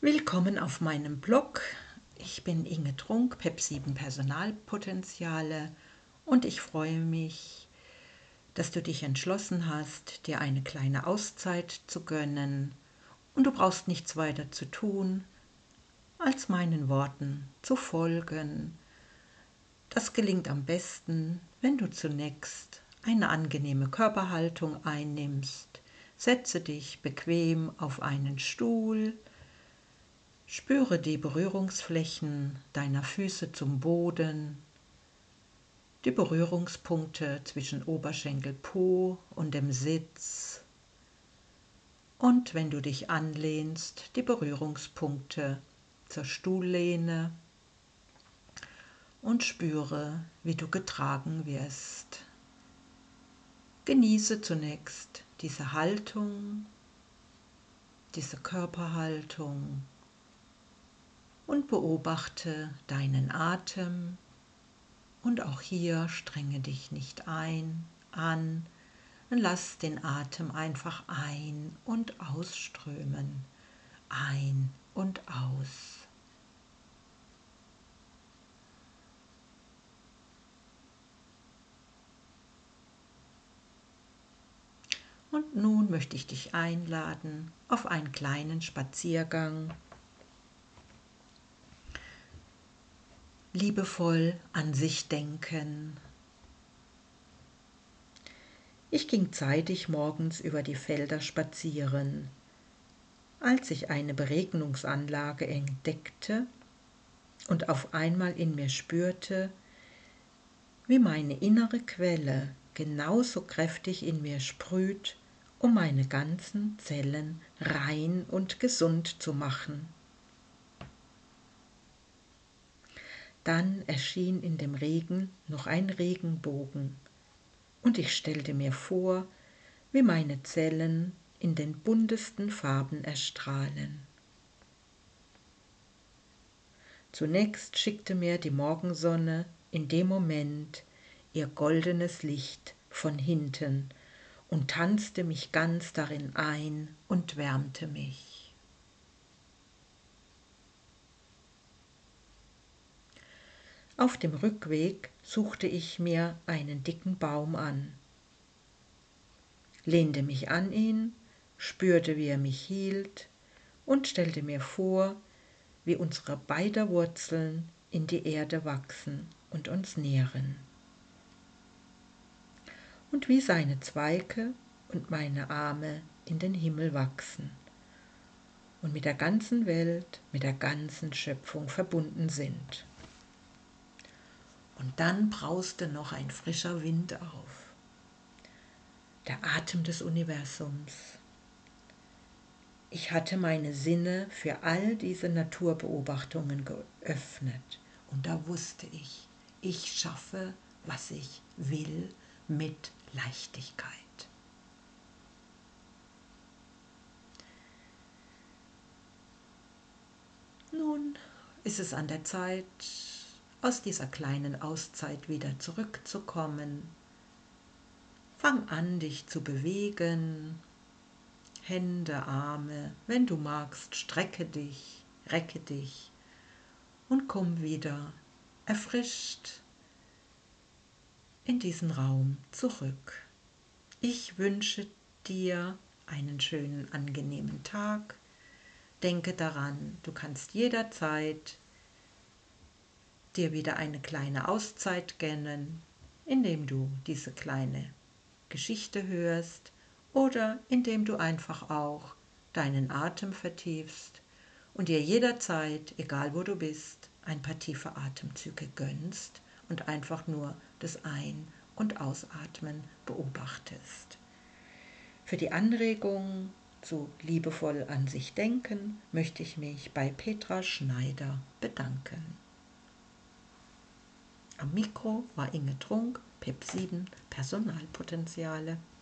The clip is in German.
Willkommen auf meinem Blog. Ich bin Inge Trunk, PEP7 Personalpotenziale, und ich freue mich, dass du dich entschlossen hast, dir eine kleine Auszeit zu gönnen, und du brauchst nichts weiter zu tun, als meinen Worten zu folgen. Das gelingt am besten, wenn du zunächst eine angenehme Körperhaltung einnimmst. Setze dich bequem auf einen Stuhl. Spüre die Berührungsflächen deiner Füße zum Boden, die Berührungspunkte zwischen Oberschenkel, Po und dem Sitz, und wenn du dich anlehnst, die Berührungspunkte zur Stuhllehne, und spüre, wie du getragen wirst. Genieße zunächst diese Haltung, diese Körperhaltung, und beobachte deinen Atem. Und auch hier strenge dich nicht an und lass den Atem einfach ein- und ausströmen. Ein und aus. Und nun möchte ich dich einladen auf einen kleinen Spaziergang. Liebevoll an sich denken. Ich ging zeitig morgens über die Felder spazieren. Als ich eine Beregnungsanlage entdeckte und auf einmal in mir spürte, wie meine innere Quelle genauso kräftig in mir sprüht, um meine ganzen Zellen rein und gesund zu machen. Dann erschien in dem Regen noch ein Regenbogen, und ich stellte mir vor, wie meine Zellen in den buntesten Farben erstrahlen. Zunächst schickte mir die Morgensonne in dem Moment ihr goldenes Licht von hinten und tanzte mich ganz darin ein und wärmte mich. Auf dem Rückweg suchte ich mir einen dicken Baum an, lehnte mich an ihn, spürte, wie er mich hielt, und stellte mir vor, wie unsere beider Wurzeln in die Erde wachsen und uns nähren. Und wie seine Zweige und meine Arme in den Himmel wachsen und mit der ganzen Welt, mit der ganzen Schöpfung verbunden sind. Und dann brauste noch ein frischer Wind auf, der Atem des Universums. Ich hatte meine Sinne für all diese Naturbeobachtungen geöffnet, und da wusste ich schaffe, was ich will, mit Leichtigkeit. Nun ist es an der Zeit, aus dieser kleinen Auszeit wieder zurückzukommen. Fang an, dich zu bewegen. Hände, Arme, wenn du magst, strecke dich, recke dich und komm wieder erfrischt in diesen Raum zurück. Ich wünsche dir einen schönen, angenehmen Tag. Denke daran, du kannst jederzeit dir wieder eine kleine Auszeit gönnen, indem du diese kleine Geschichte hörst oder indem du einfach auch deinen Atem vertiefst und dir jederzeit, egal wo du bist, ein paar tiefe Atemzüge gönnst und einfach nur das Ein- und Ausatmen beobachtest. Für die Anregung zu liebevoll an sich denken möchte ich mich bei Petra Schneider bedanken. Am Mikro war Inge Trunk, PEP7 Personalpotenziale.